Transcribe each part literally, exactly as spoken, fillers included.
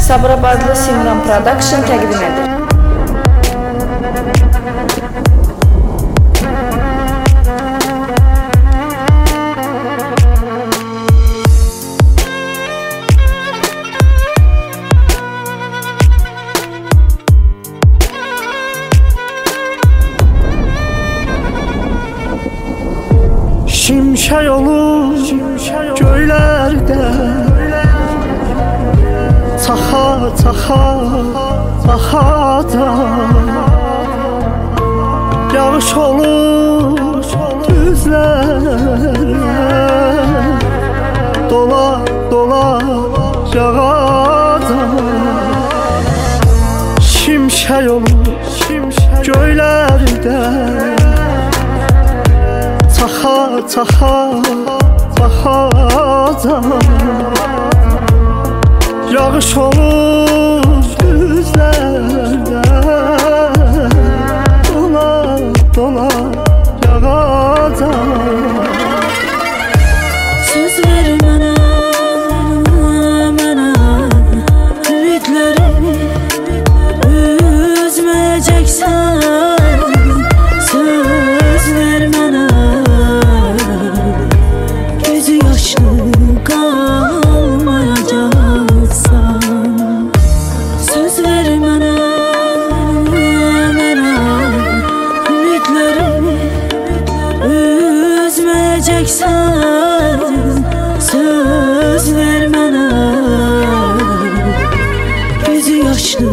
Sabirabadlı Simran Production təqdim edir. Şimşək olur göylərdə, çaxa çaxa baxada, yağış olur düzlərə, dola dola yağada. Şimşək olur göylərdə, çaxa çaxa baxada, yağış olur düzlərdə, dola dola yağada. Söz ver mənə, mənə ümidlərimi üzməyəcəksən. Söz ver mənə, gözü yaşlı qalmayacaqsan. Söz ver mənə, mənə ümidlərimi üzməyəcəksən. Söz ver mənə, gözü yaşlı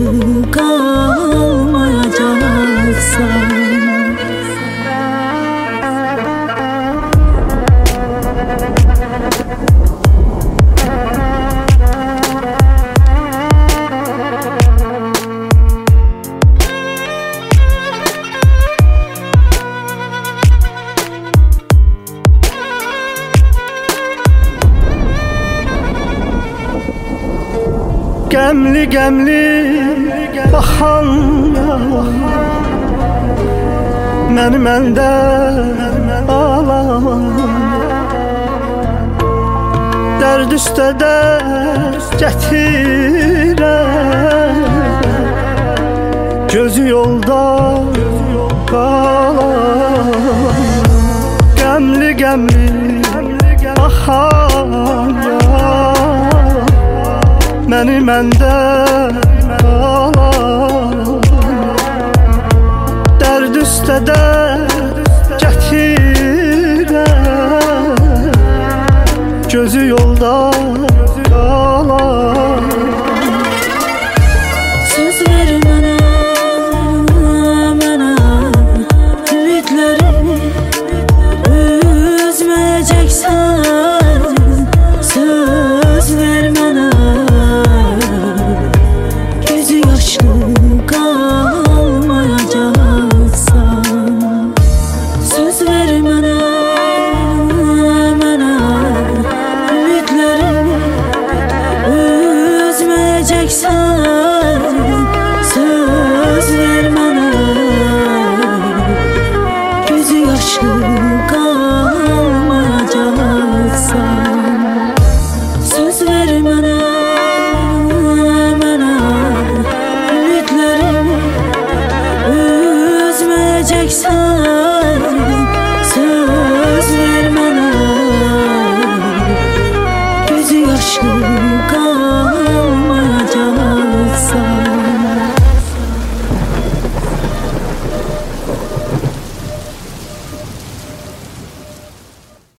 qalmayacaqsan. Qəmli qəmli baxan məni məndən alan, dərd üstə dərd gətirən, gözü yolda qalan. Qəmli qəmli baxan məni məndən alan, dərd üstə dərd gətirən, gözü yolda qalan. Söz ver mənə, mənə ümidlərimi üzməyəcəksən. Söz ver mənə, gözü yaşlı qalmayacaqsan. Söz ver mənə, mənə ümidlərimi üzməyəcəksən. Söz ver mənə, gözü yaşlı qalmayacaqsan. Söz ver mənə, mənə ümidlərimi üzməyəcəksən. Söz ver mənə, gözü yaşlı